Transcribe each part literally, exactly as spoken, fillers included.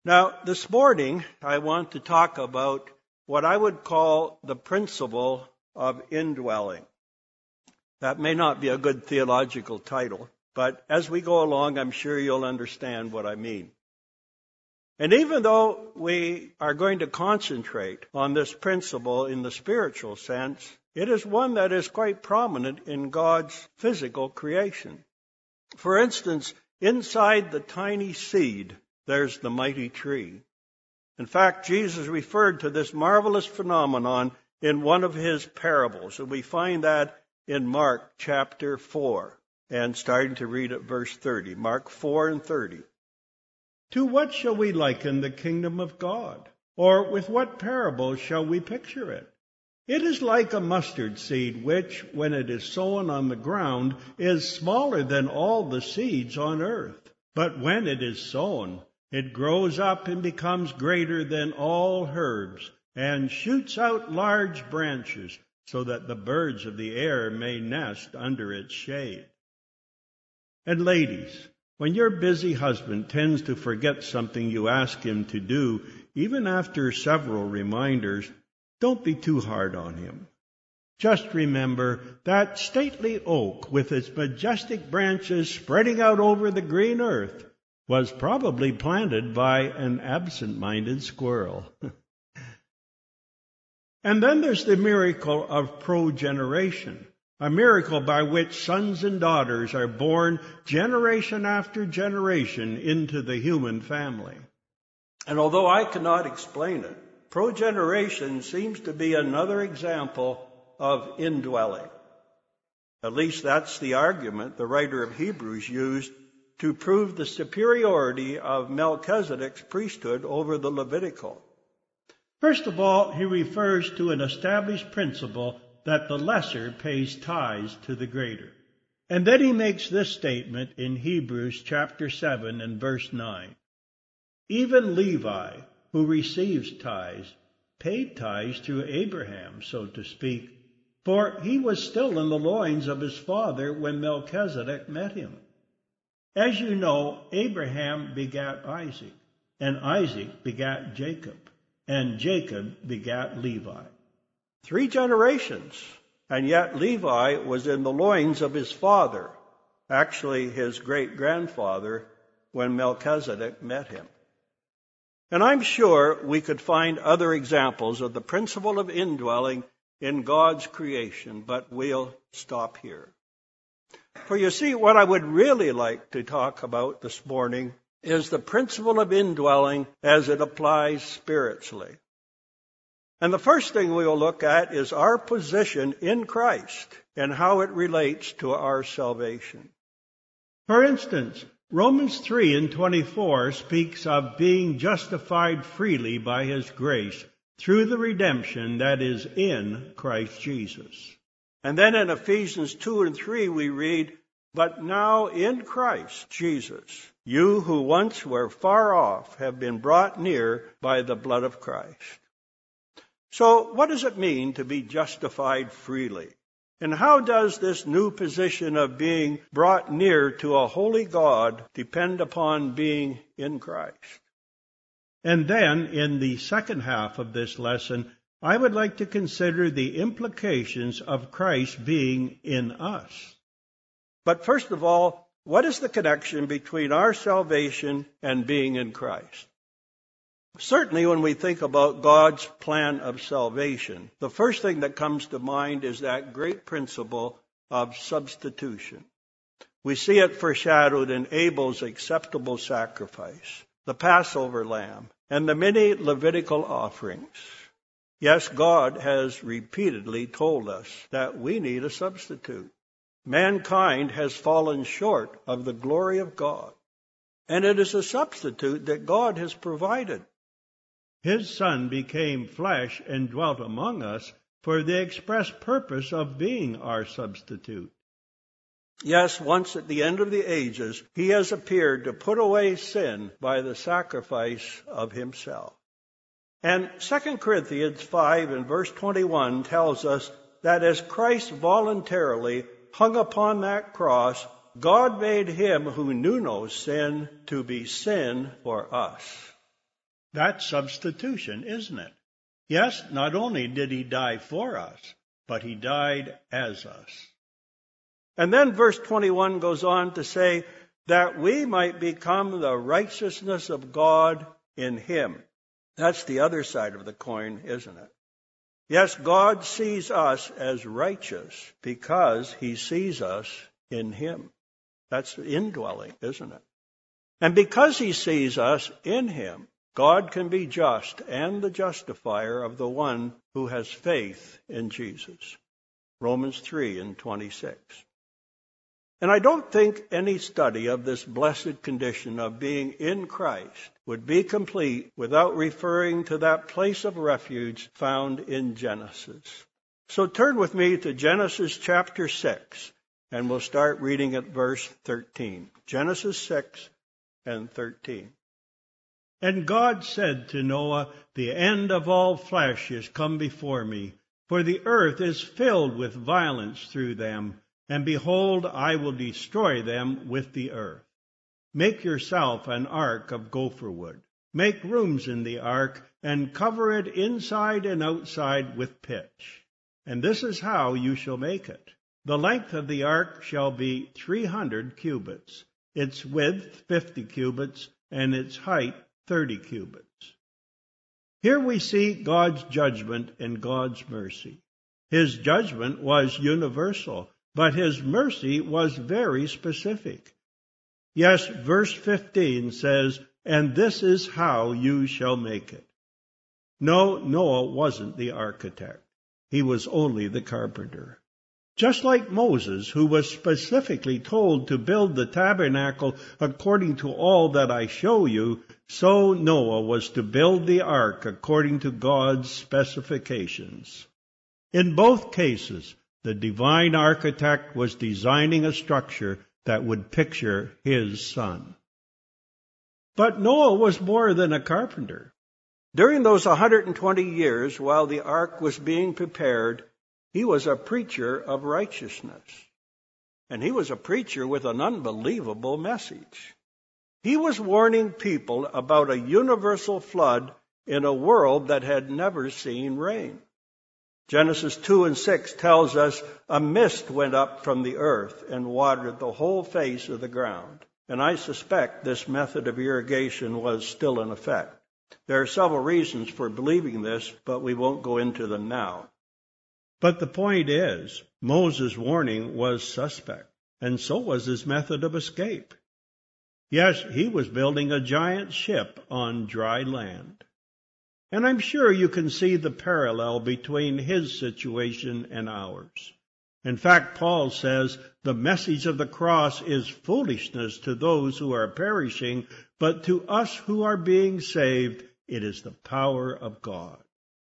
Now, this morning, I want to talk about what I would call the principle of indwelling. That may not be a good theological title, but as we go along, I'm sure you'll understand what I mean. And even though we are going to concentrate on this principle in the spiritual sense, it is one that is quite prominent in God's physical creation. For instance, inside the tiny seed, there's the mighty tree. In fact, Jesus referred to this marvelous phenomenon in one of his parables, and we find that in Mark chapter four, and starting to read at verse thirty. Mark four and thirty. To what shall we liken the kingdom of God? Or with what parable shall we picture it? It is like a mustard seed, which, when it is sown on the ground, is smaller than all the seeds on earth. But when it is sown, it grows up and becomes greater than all herbs, and shoots out large branches, so that the birds of the air may nest under its shade. And ladies, when your busy husband tends to forget something you ask him to do, even after several reminders, don't be too hard on him. Just remember that stately oak with its majestic branches spreading out over the green earth was probably planted by an absent-minded squirrel. And then there's the miracle of progeneration, a miracle by which sons and daughters are born generation after generation into the human family. And although I cannot explain it, progeneration seems to be another example of indwelling. At least that's the argument the writer of Hebrews used to prove the superiority of Melchizedek's priesthood over the Levitical. First of all, he refers to an established principle that the lesser pays tithes to the greater. And then he makes this statement in Hebrews chapter seven and verse nine. Even Levi, who receives tithes, paid tithes through Abraham, so to speak, for he was still in the loins of his father when Melchizedek met him. As you know, Abraham begat Isaac, and Isaac begat Jacob, and Jacob begat Levi. Three generations, and yet Levi was in the loins of his father, actually his great-grandfather, when Melchizedek met him. And I'm sure we could find other examples of the principle of indwelling in God's creation, but we'll stop here. For you see, what I would really like to talk about this morning is the principle of indwelling as it applies spiritually. And the first thing we will look at is our position in Christ and how it relates to our salvation. For instance, Romans three and twenty-four speaks of being justified freely by his grace through the redemption that is in Christ Jesus. And then in Ephesians two and three we read, but now in Christ Jesus, you who once were far off have been brought near by the blood of Christ. So what does it mean to be justified freely? And how does this new position of being brought near to a holy God depend upon being in Christ? And then, in the second half of this lesson, I would like to consider the implications of Christ being in us. But first of all, what is the connection between our salvation and being in Christ? Certainly, when we think about God's plan of salvation, the first thing that comes to mind is that great principle of substitution. We see it foreshadowed in Abel's acceptable sacrifice, the Passover lamb, and the many Levitical offerings. Yes, God has repeatedly told us that we need a substitute. Mankind has fallen short of the glory of God, and it is a substitute that God has provided. His Son became flesh and dwelt among us for the express purpose of being our substitute. Yes, once at the end of the ages, he has appeared to put away sin by the sacrifice of himself. And Second Corinthians five and verse twenty-one tells us that as Christ voluntarily hung upon that cross, God made him who knew no sin to be sin for us. That's substitution, isn't it? Yes, not only did he die for us, but he died as us. And then verse twenty-one goes on to say that we might become the righteousness of God in him. That's the other side of the coin, isn't it? Yes, God sees us as righteous because he sees us in him. That's indwelling, isn't it? And because he sees us in him, God can be just and the justifier of the one who has faith in Jesus. Romans three and twenty-six. And I don't think any study of this blessed condition of being in Christ would be complete without referring to that place of refuge found in Genesis. So turn with me to Genesis chapter six, and we'll start reading at verse thirteen. Genesis six and thirteen. And God said to Noah, the end of all flesh is come before me, for the earth is filled with violence through them. And behold, I will destroy them with the earth. Make yourself an ark of gopher wood. Make rooms in the ark, and cover it inside and outside with pitch. And this is how you shall make it. The length of the ark shall be three hundred cubits, its width fifty cubits, and its height thirty cubits. Here we see God's judgment and God's mercy. His judgment was universal, but his mercy was very specific. Yes, verse fifteen says, and this is how you shall make it. No, Noah wasn't the architect. He was only the carpenter. Just like Moses, who was specifically told to build the tabernacle according to all that I show you, so Noah was to build the ark according to God's specifications. In both cases, the divine architect was designing a structure that would picture his son. But Noah was more than a carpenter. During those one hundred twenty years while the ark was being prepared, he was a preacher of righteousness. And he was a preacher with an unbelievable message. He was warning people about a universal flood in a world that had never seen rain. Genesis two and six tells us a mist went up from the earth and watered the whole face of the ground. And I suspect this method of irrigation was still in effect. There are several reasons for believing this, but we won't go into them now. But the point is, Moses' warning was suspect, and so was his method of escape. Yes, he was building a giant ship on dry land. And I'm sure you can see the parallel between his situation and ours. In fact, Paul says, the message of the cross is foolishness to those who are perishing, but to us who are being saved, it is the power of God.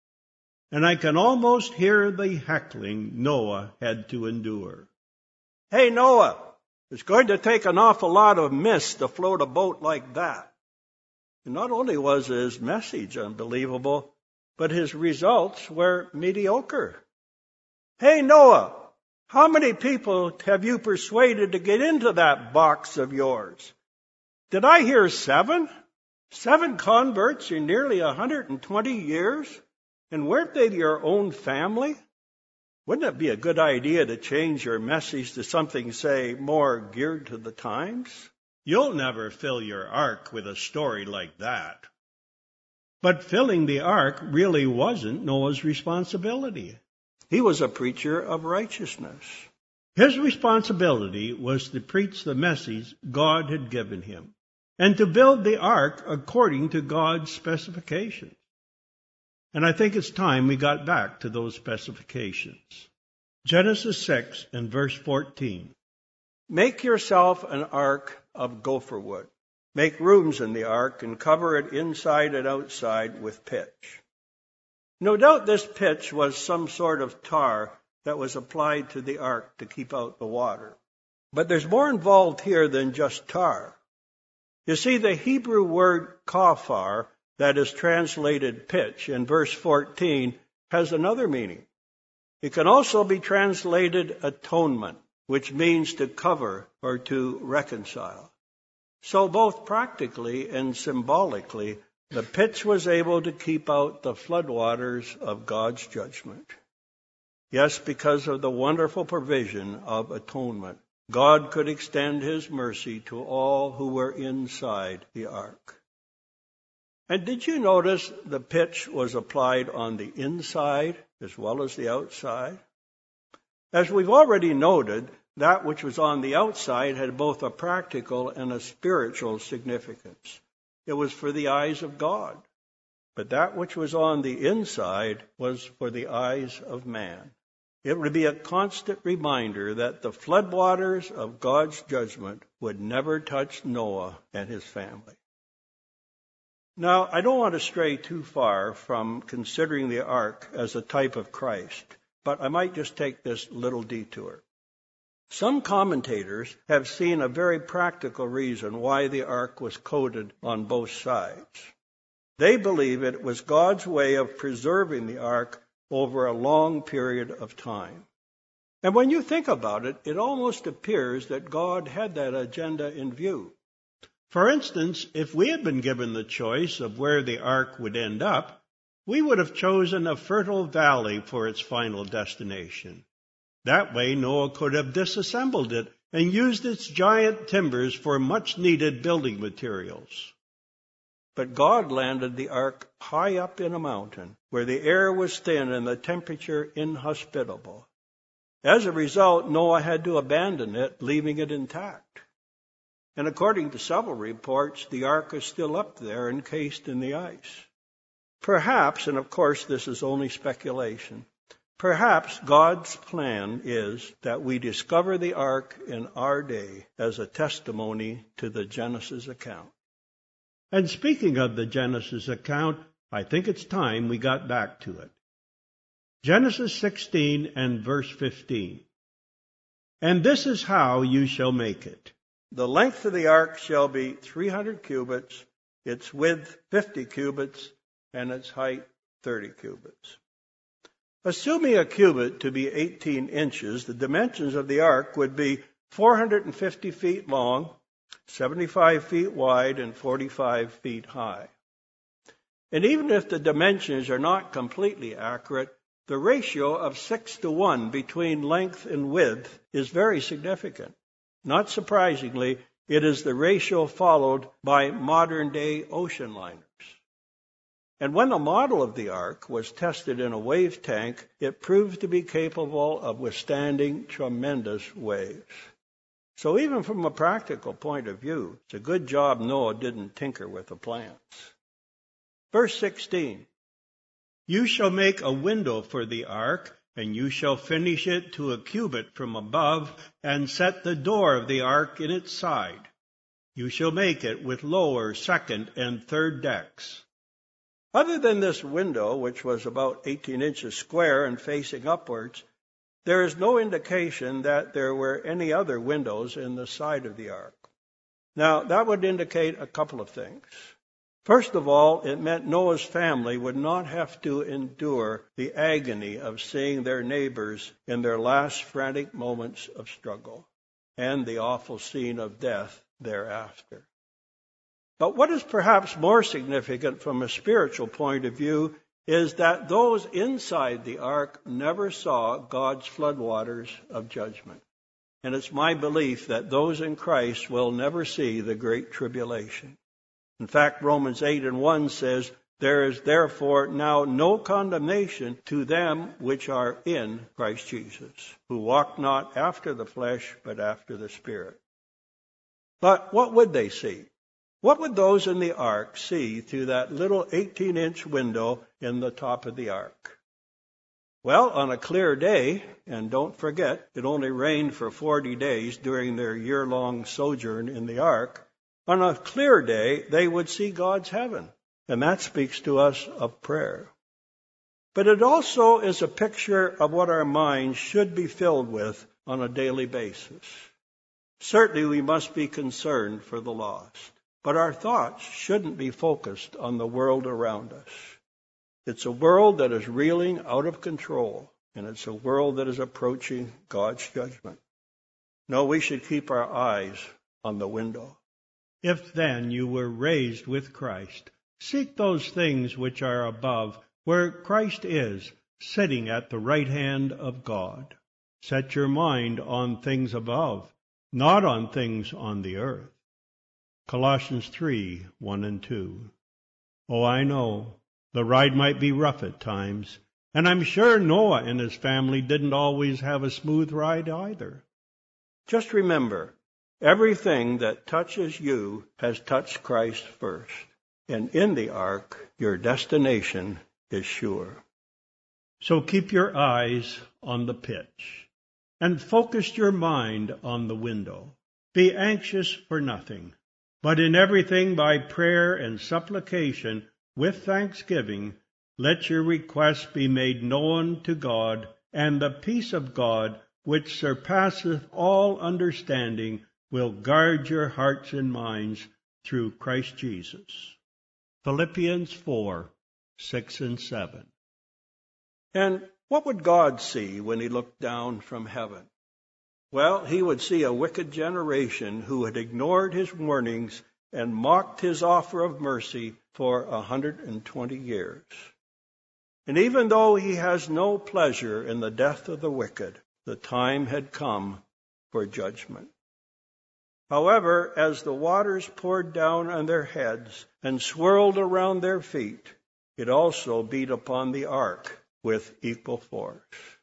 And I can almost hear the heckling Noah had to endure. Hey, Noah, it's going to take an awful lot of mist to float a boat like that. And not only was his message unbelievable, but his results were mediocre. Hey, Noah, how many people have you persuaded to get into that box of yours? Did I hear seven? Seven converts in nearly one hundred twenty years? And weren't they your own family? Wouldn't it be a good idea to change your message to something, say, more geared to the times? You'll never fill your ark with a story like that. But filling the ark really wasn't Noah's responsibility. He was a preacher of righteousness. His responsibility was to preach the message God had given him, and to build the ark according to God's specifications. And I think it's time we got back to those specifications. Genesis six and verse fourteen. Make yourself an ark of gopher wood. Make rooms in the ark and cover it inside and outside with pitch. No doubt this pitch was some sort of tar that was applied to the ark to keep out the water. But there's more involved here than just tar. You see, the Hebrew word kafar, that is translated pitch, in verse fourteen, has another meaning. It can also be translated atonement, which means to cover or to reconcile. So both practically and symbolically, The pitch was able to keep out the floodwaters of God's judgment. Yes, because of the wonderful provision of atonement, God could extend his mercy to all who were inside the ark. And did you notice the pitch was applied on the inside as well as the outside? As we've already noted, that which was on the outside had both a practical and a spiritual significance. It was for the eyes of God. But that which was on the inside was for the eyes of man. It would be a constant reminder that the floodwaters of God's judgment would never touch Noah and his family. Now, I don't want to stray too far from considering the ark as a type of Christ, but I might just take this little detour. Some commentators have seen a very practical reason why the ark was coated on both sides. They believe it was God's way of preserving the ark over a long period of time. And when you think about it, it almost appears that God had that agenda in view. For instance, if we had been given the choice of where the ark would end up, we would have chosen a fertile valley for its final destination. That way, Noah could have disassembled it and used its giant timbers for much-needed building materials. But God landed the ark high up in a mountain, where the air was thin and the temperature inhospitable. As a result, Noah had to abandon it, leaving it intact. And according to several reports, the ark is still up there, encased in the ice. Perhaps, and of course this is only speculation, perhaps God's plan is that we discover the ark in our day as a testimony to the Genesis account. And speaking of the Genesis account, I think it's time we got back to it. Genesis sixteen and verse fifteen. And this is how you shall make it. The length of the ark shall be three hundred cubits, its width fifty cubits, and its height thirty cubits. Assuming a cubit to be eighteen inches, the dimensions of the ark would be four hundred fifty feet long, seventy-five feet wide, and forty-five feet high. And even if the dimensions are not completely accurate, the ratio of six to one between length and width is very significant. Not surprisingly, it is the ratio followed by modern-day ocean liners. And when the model of the ark was tested in a wave tank, it proved to be capable of withstanding tremendous waves. So even from a practical point of view, it's a good job Noah didn't tinker with the plans. Verse sixteen. You shall make a window for the ark, and you shall finish it to a cubit from above, and set the door of the ark in its side. You shall make it with lower, second, and third decks. Other than this window, which was about eighteen inches square and facing upwards, there is no indication that there were any other windows in the side of the ark. Now, that would indicate a couple of things. First of all, it meant Noah's family would not have to endure the agony of seeing their neighbors in their last frantic moments of struggle and the awful scene of death thereafter. But what is perhaps more significant from a spiritual point of view is that those inside the ark never saw God's floodwaters of judgment. And it's my belief that those in Christ will never see the great tribulation. In fact, Romans eight and one says, there is therefore now no condemnation to them which are in Christ Jesus, who walk not after the flesh, but after the Spirit. But what would they see? What would those in the ark see through that little eighteen-inch window in the top of the ark? Well, on a clear day, and don't forget, it only rained for forty days during their year-long sojourn in the ark, on a clear day, they would see God's heaven. And that speaks to us of prayer. But it also is a picture of what our minds should be filled with on a daily basis. Certainly we must be concerned for the lost, but our thoughts shouldn't be focused on the world around us. It's a world that is reeling out of control, and it's a world that is approaching God's judgment. No, we should keep our eyes on the window. If then you were raised with Christ, Seek those things which are above, where Christ is, sitting at the right hand of God. Set your mind on things above, not on things on the earth. Colossians three, one and two. Oh, I know, the ride might be rough at times, and I'm sure Noah and his family didn't always have a smooth ride either. Just remember, everything that touches you has touched Christ first. And in the ark, your destination is sure. So keep your eyes on the pitch, and focus your mind on the window. Be anxious for nothing, but in everything by prayer and supplication, with thanksgiving, let your requests be made known to God, and the peace of God, which surpasseth all understanding, will guard your hearts and minds through Christ Jesus. Philippians four, six and seven. And what would God see when he looked down from heaven? Well, he would see a wicked generation who had ignored his warnings and mocked his offer of mercy for a hundred twenty years. And even though he has no pleasure in the death of the wicked, the time had come for judgment. However, as the waters poured down on their heads and swirled around their feet, it also beat upon the ark with equal force.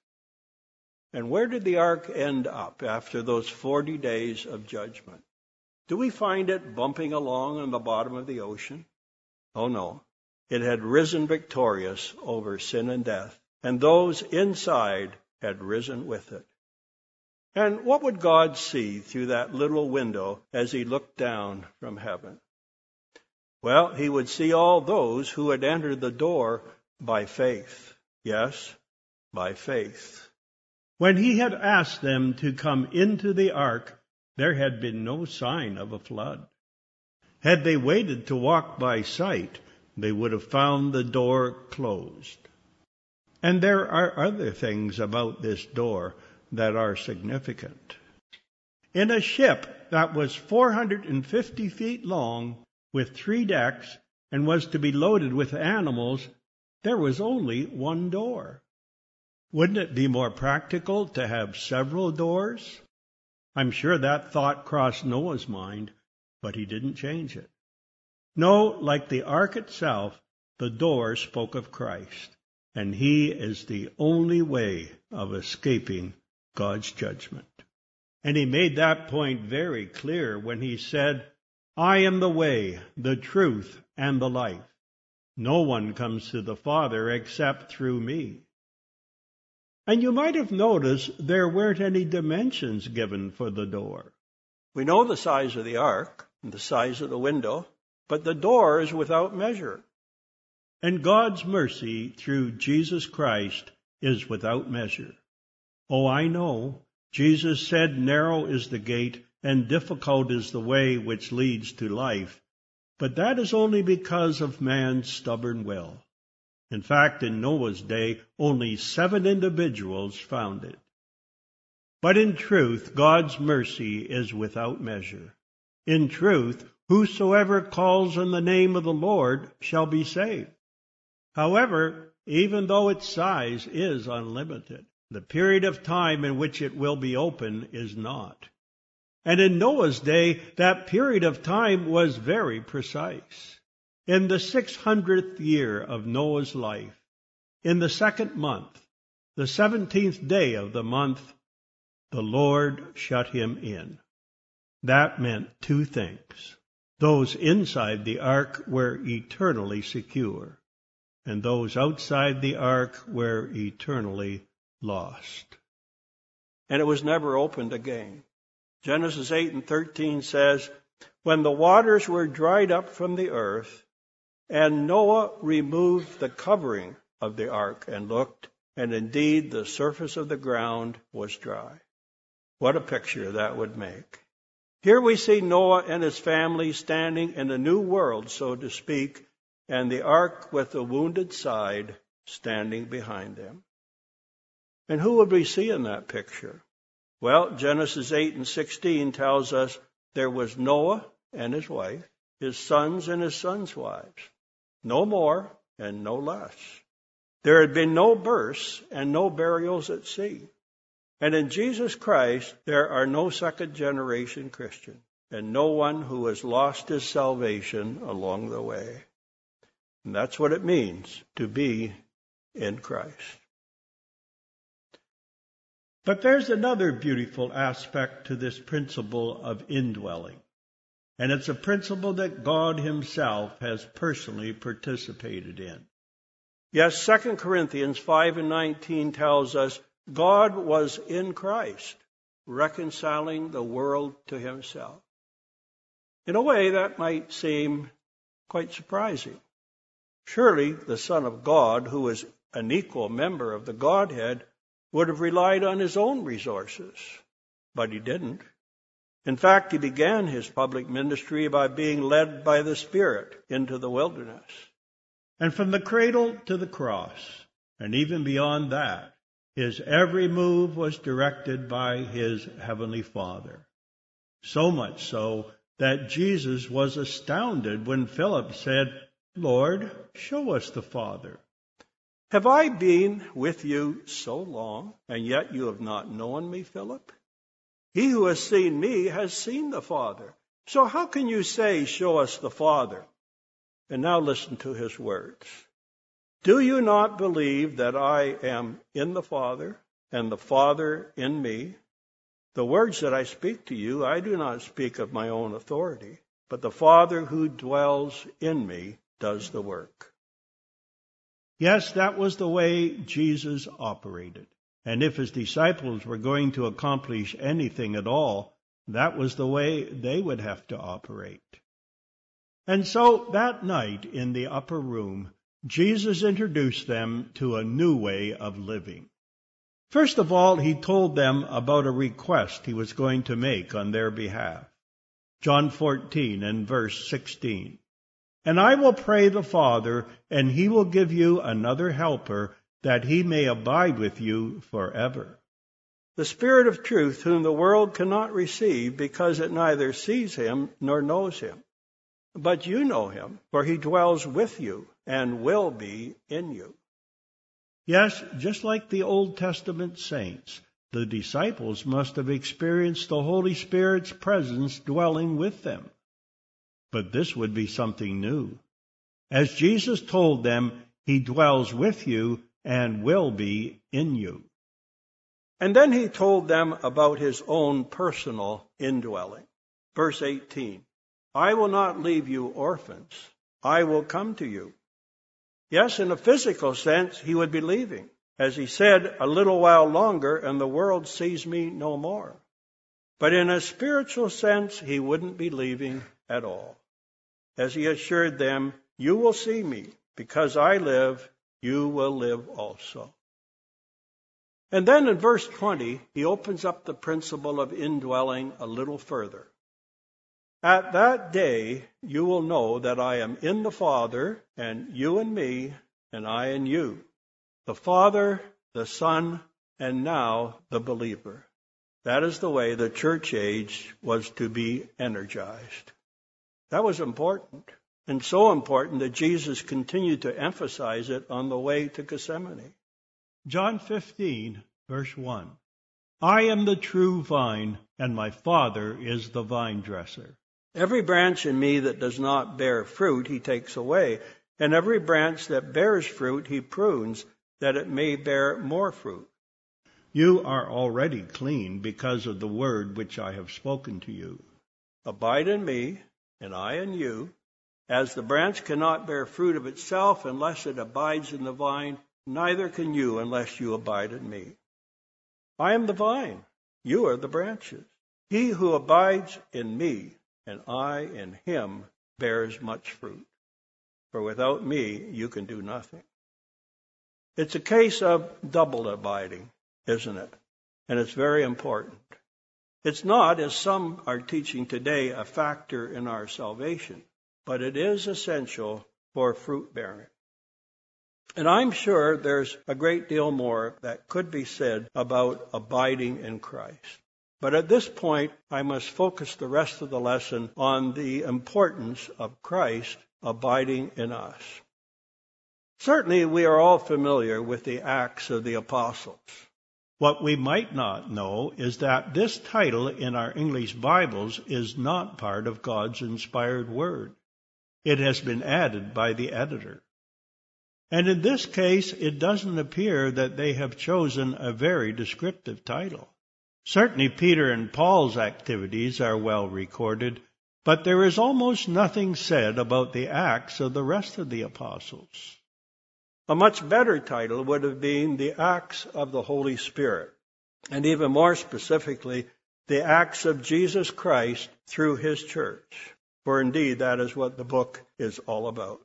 And where did the ark end up after those forty days of judgment? Do we find it bumping along on the bottom of the ocean? Oh no. It had risen victorious over sin and death, and those inside had risen with it. And what would God see through that little window as he looked down from heaven? Well, he would see all those who had entered the door by faith. Yes, by faith. When he had asked them to come into the ark, there had been no sign of a flood. Had they waited to walk by sight, they would have found the door closed. And there are other things about this door that are significant. In a ship that was four hundred fifty feet long, with three decks, and was to be loaded with animals, there was only one door. Wouldn't it be more practical to have several doors? I'm sure that thought crossed Noah's mind, but he didn't change it. No, like the ark itself, the door spoke of Christ, and he is the only way of escaping God's judgment. And he made that point very clear when he said, I am the way, the truth, and the life. No one comes to the Father except through me. And you might have noticed there weren't any dimensions given for the door. We know the size of the ark and the size of the window, but the door is without measure. And God's mercy through Jesus Christ is without measure. Oh, I know. Jesus said, narrow is the gate and difficult is the way which leads to life. But that is only because of man's stubborn will. In fact, in Noah's day, only seven individuals found it. But in truth, God's mercy is without measure. In truth, whosoever calls on the name of the Lord shall be saved. However, even though its size is unlimited, the period of time in which it will be open is not. And in Noah's day, that period of time was very precise. In the six hundredth year of Noah's life, in the second month, the seventeenth day of the month, the Lord shut him in. That meant two things. Those inside the ark were eternally secure, and those outside the ark were eternally lost. And it was never opened again. Genesis eight and thirteen says, when the waters were dried up from the earth, and Noah removed the covering of the ark and looked, and indeed the surface of the ground was dry. What a picture that would make. Here we see Noah and his family standing in a new world, so to speak, and the ark with the wounded side standing behind them. And who would we see in that picture? Well, Genesis eight and sixteen tells us there was Noah and his wife, his sons and his sons' wives. no more and no less. There had been no births and no burials at sea. And in Jesus Christ, there are no second-generation Christians, and no one who has lost his salvation along the way. And that's what it means to be in Christ. But there's another beautiful aspect to this principle of indwelling. And it's a principle that God himself has personally participated in. Yes, Second Corinthians five and nineteen tells us God was in Christ, reconciling the world to himself. In a way, that might seem quite surprising. Surely the Son of God, who is an equal member of the Godhead, would have relied on his own resources. But he didn't. In fact, he began his public ministry by being led by the Spirit into the wilderness. And from the cradle to the cross, and even beyond that, his every move was directed by his heavenly Father. So much so that Jesus was astounded when Philip said, "Lord, show us the Father." Have I been with you so long, and yet you have not known me, Philip? He who has seen me has seen the Father. So how can you say, "Show us the Father"? And now listen to his words. Do you not believe that I am in the Father, and the Father in me? The words that I speak to you, I do not speak of my own authority, but the Father who dwells in me does the work. Yes, that was the way Jesus operated. And if his disciples were going to accomplish anything at all, that was the way they would have to operate. And so that night in the upper room, Jesus introduced them to a new way of living. First of all, he told them about a request he was going to make on their behalf. John fourteen and verse sixteen. And I will pray the Father, and he will give you another helper, that he may abide with you forever. The Spirit of truth, whom the world cannot receive, because it neither sees him nor knows him. But you know him, for he dwells with you and will be in you. Yes, just like the Old Testament saints, the disciples must have experienced the Holy Spirit's presence dwelling with them. But this would be something new. As Jesus told them, he dwells with you and will be in you. And then he told them about his own personal indwelling. Verse eighteen, I will not leave you orphans. I will come to you. Yes, in a physical sense, he would be leaving. As he said, a little while longer and the world sees me no more. But in a spiritual sense, he wouldn't be leaving at all. As he assured them, you will see me. Because I live, you will live also. And then in verse twenty, he opens up the principle of indwelling a little further. At that day, you will know that I am in the Father, and you in me, and I in you. The Father, the Son, and now the believer. That is the way the church age was to be energized. That was important, and so important that Jesus continued to emphasize it on the way to Gethsemane. John fifteen, verse one. I am the true vine, and my Father is the vine dresser. Every branch in me that does not bear fruit, he takes away. And every branch that bears fruit, he prunes, that it may bear more fruit. You are already clean because of the word which I have spoken to you. Abide in me, and I in you. As the branch cannot bear fruit of itself unless it abides in the vine, neither can you unless you abide in me. I am the vine, you are the branches. He who abides in me, and I in him, bears much fruit. For without me, you can do nothing. It's a case of double abiding, isn't it? And it's very important. It's not, as some are teaching today, a factor in our salvation, but it is essential for fruit bearing. And I'm sure there's a great deal more that could be said about abiding in Christ. But at this point, I must focus the rest of the lesson on the importance of Christ abiding in us. Certainly, we are all familiar with the Acts of the Apostles. What we might not know is that this title in our English Bibles is not part of God's inspired word. It has been added by the editor. And in this case, it doesn't appear that they have chosen a very descriptive title. Certainly, Peter and Paul's activities are well recorded, but there is almost nothing said about the acts of the rest of the apostles. A much better title would have been the Acts of the Holy Spirit, and even more specifically, the Acts of Jesus Christ through his church. For indeed, that is what the book is all about.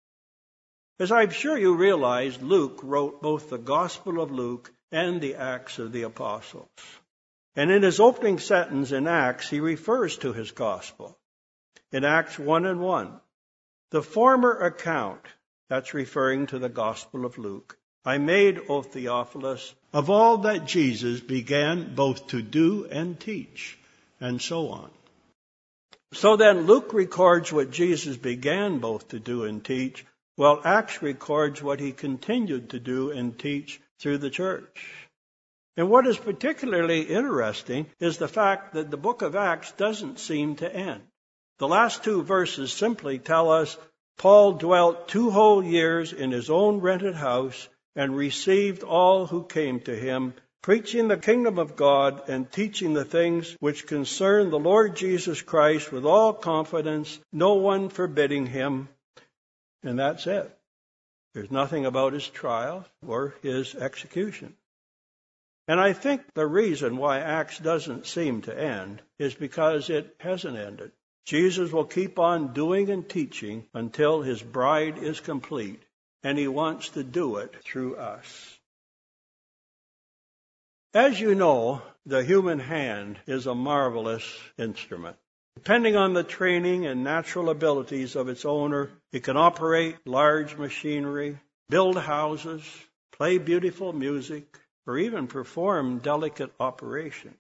As I'm sure you realize, Luke wrote both the Gospel of Luke and the Acts of the Apostles. And in his opening sentence in Acts, he refers to his Gospel. In Acts one and one, the former account, that's referring to the Gospel of Luke, I made, O Theophilus, of all that Jesus began both to do and teach, and so on. So then Luke records what Jesus began both to do and teach, while Acts records what he continued to do and teach through the church. And what is particularly interesting is the fact that the book of Acts doesn't seem to end. The last two verses simply tell us Paul dwelt two whole years in his own rented house and received all who came to him, preaching the kingdom of God and teaching the things which concern the Lord Jesus Christ with all confidence, no one forbidding him. And that's it. There's nothing about his trial or his execution. And I think the reason why Acts doesn't seem to end is because it hasn't ended. Jesus will keep on doing and teaching until his bride is complete, and he wants to do it through us. As you know, the human hand is a marvelous instrument. Depending on the training and natural abilities of its owner, it can operate large machinery, build houses, play beautiful music, or even perform delicate operations.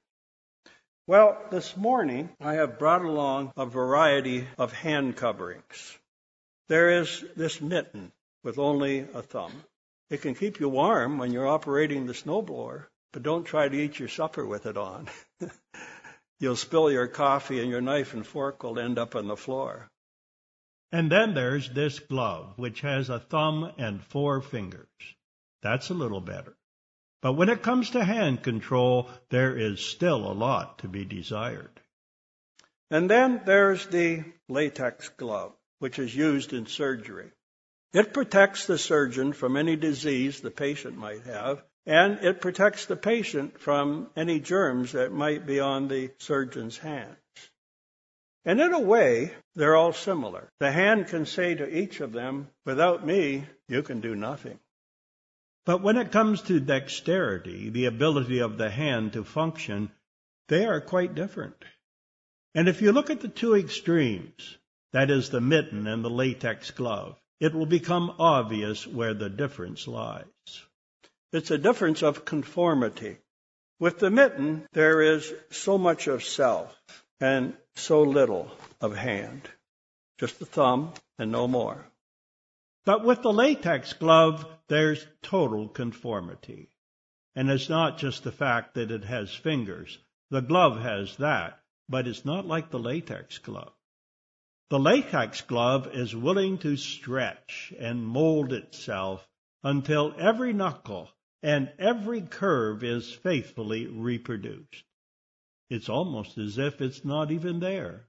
Well, this morning I have brought along a variety of hand coverings. There is this mitten with only a thumb. It can keep you warm when you're operating the snowblower, but don't try to eat your supper with it on. You'll spill your coffee and your knife and fork will end up on the floor. And then there's this glove, which has a thumb and four fingers. That's a little better. But when it comes to hand control, there is still a lot to be desired. And then there's the latex glove, which is used in surgery. It protects the surgeon from any disease the patient might have, and it protects the patient from any germs that might be on the surgeon's hands. And in a way, they're all similar. The hand can say to each of them, without me, you can do nothing. But when it comes to dexterity, the ability of the hand to function, they are quite different. And if you look at the two extremes, that is the mitten and the latex glove, it will become obvious where the difference lies. It's a difference of conformity. With the mitten, there is so much of self and so little of hand. Just the thumb and no more. But with the latex glove, there's total conformity. And it's not just the fact that it has fingers. The glove has that, but it's not like the latex glove. The latex glove is willing to stretch and mold itself until every knuckle and every curve is faithfully reproduced. It's almost as if it's not even there.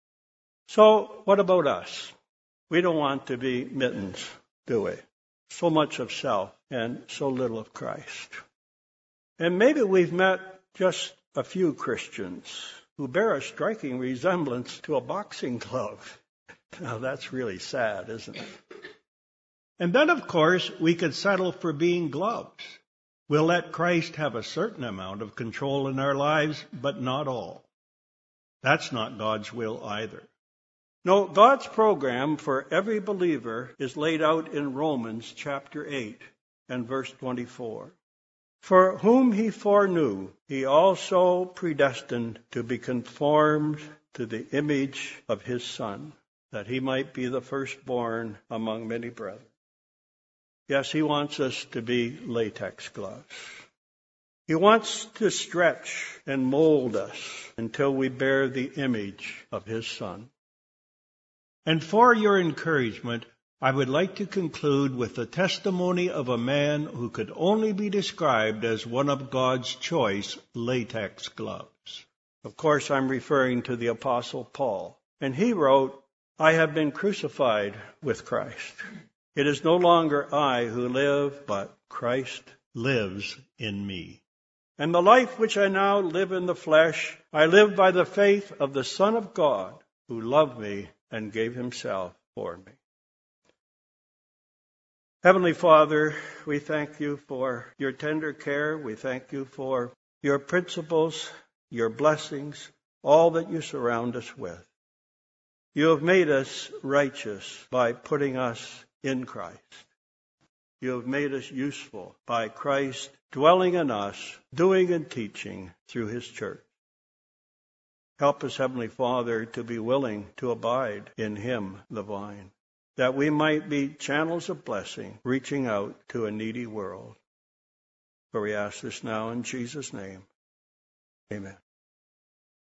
So what about us? We don't want to be mittens, do we? So much of self and so little of Christ. And maybe we've met just a few Christians who bear a striking resemblance to a boxing glove. Now that's really sad, isn't it? And then, of course, we could settle for being gloves. We'll let Christ have a certain amount of control in our lives, but not all. That's not God's will either. No, God's program for every believer is laid out in Romans chapter eight and verse twenty-four. For whom he foreknew, he also predestined to be conformed to the image of his Son, that he might be the firstborn among many brethren. Yes, He wants us to be latex gloves. He wants to stretch and mold us until we bear the image of His Son. And for your encouragement, I would like to conclude with the testimony of a man who could only be described as one of God's choice latex gloves. Of course, I'm referring to the Apostle Paul. And he wrote, I have been crucified with Christ. It is no longer I who live, but Christ lives in me. And the life which I now live in the flesh, I live by the faith of the Son of God, who loved me and gave Himself for me. Heavenly Father, we thank You for Your tender care. We thank You for Your principles, Your blessings, all that You surround us with. You have made us righteous by putting us in Christ. You have made us useful by Christ dwelling in us, doing and teaching through His church. Help us, Heavenly Father, to be willing to abide in Him, the vine, that we might be channels of blessing, reaching out to a needy world. For we ask this now in Jesus' name. Amen.